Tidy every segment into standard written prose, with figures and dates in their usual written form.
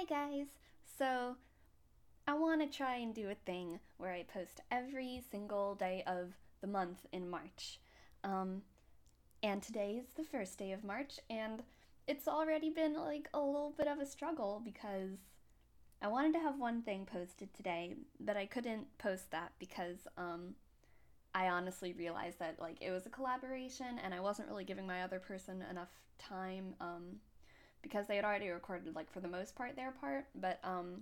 Hi guys! So, I want to try and do a thing where I post every single day of the month in March. Um, and today is the first day of March, and it's already been like a little bit of a struggle because I wanted to have one thing posted today, but I couldn't post that because I honestly realized that like it was a collaboration and I wasn't really giving my other person enough time because they had already recorded like for the most part their part, but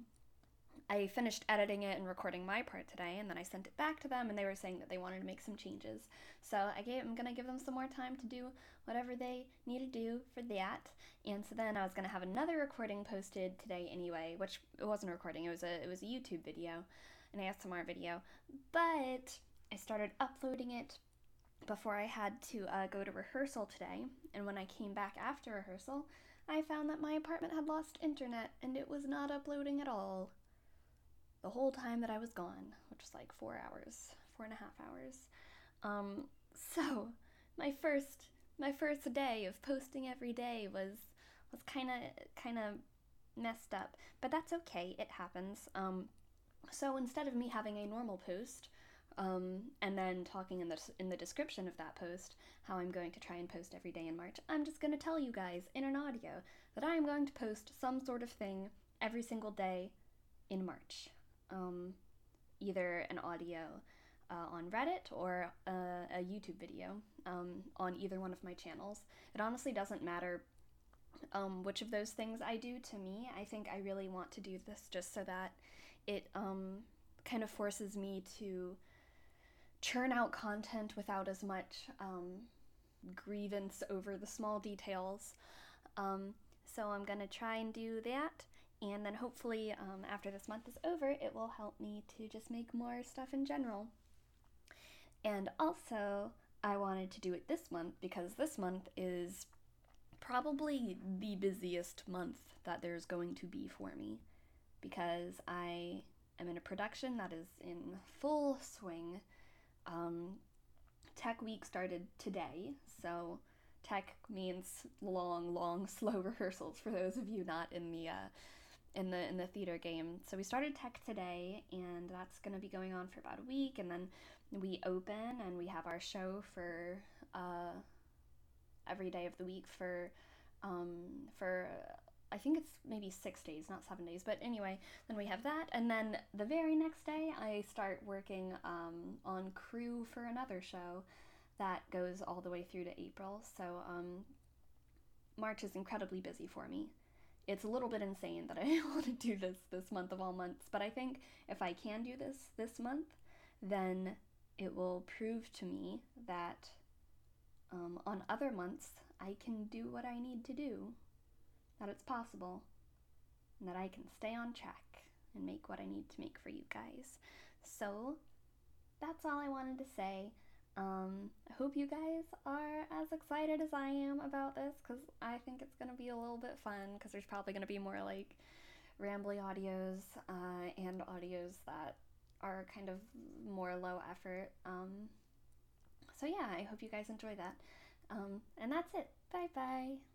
I finished editing it and recording my part today, and then I sent it back to them, and they were saying that they wanted to make some changes. So I'm gonna give them some more time to do whatever they need to do for that. And so then I was gonna have another recording posted today anyway, which it wasn't a recording; it was a YouTube video, an ASMR video. But I started uploading it before I had to go to rehearsal today, and when I came back after rehearsal, I found that my apartment had lost internet and it was not uploading at all the whole time that I was gone, which was like 4 hours, 4.5 hours. So my first day of posting every day was kind of messed up, but that's okay. It happens. So instead of me having a normal post, and then talking in the description of that post how I'm going to try and post every day in March, I'm just going to tell you guys in an audio that I am going to post some sort of thing every single day in March. Um, Either an audio on Reddit or a YouTube video on either one of my channels. It honestly doesn't matter which of those things I do to me. I think I really want to do this just so that it kind of forces me to churn out content without as much grievance over the small details. Um, so I'm gonna try and do that, and then hopefully after this month is over, it will help me to just make more stuff in general. And also, I wanted to do it this month because this month is probably the busiest month that there's going to be for me because I am in a production that is in full swing. Um, Tech week started today, so tech means long, long, slow rehearsals for those of you not in the theater game. So we started tech today, and that's going to be going on for about a week, and then we open and we have our show for every day of the week for I think it's maybe 6 days, not 7 days. But anyway, then we have that, and then the very next day I start working on crew for another show that goes all the way through to April. So March is incredibly busy for me. It's a little bit insane that I want to do this month of all months, but I think if I can do this month, then it will prove to me that on other months I can do what I need to do, that it's possible, and that I can stay on track and make what I need to make for you guys. So that's all I wanted to say. I hope you guys are as excited as I am about this because I think it's going to be a little bit fun because there's probably going to be more like rambly audios and audios that are kind of more low effort. So yeah, I hope you guys enjoy that. And that's it. Bye bye.